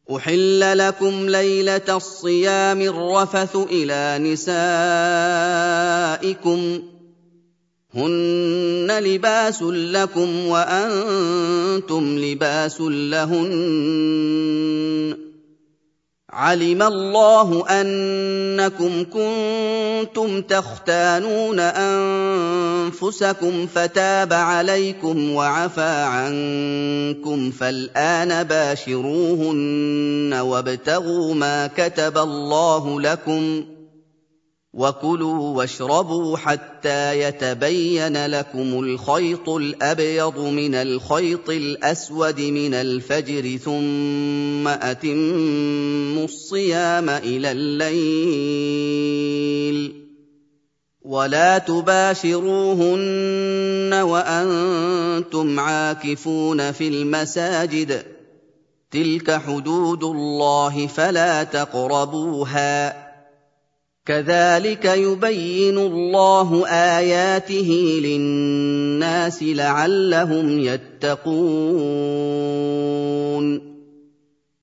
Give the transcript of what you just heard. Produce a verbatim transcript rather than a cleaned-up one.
أحل لكم ليلة الصيام الرفث إلى نسائكم هن لباس لكم وأنتم لباس لهن علم الله أنكم كنتم تختانون أنفسكم فتاب عليكم وعفى عنكم فالآن باشروهن وابتغوا ما كتب الله لكم وكلوا واشربوا حتى يتبين لكم الخيط الأبيض من الخيط الأسود من الفجر ثم أتموا الصيام إلى الليل ولا تباشروهن وأنتم عاكفون في المساجد تلك حدود الله فلا تقربوها كذلك يبين الله آياته للناس لعلهم يتقون